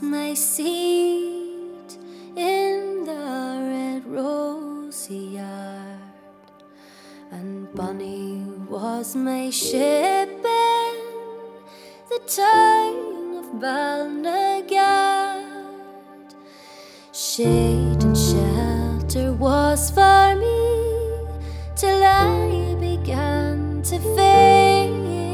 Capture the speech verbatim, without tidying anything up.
my seat in the red rosy yard, and Bonnie was my ship in the time of Balnagard. Shade and shelter was for me till I began to fade.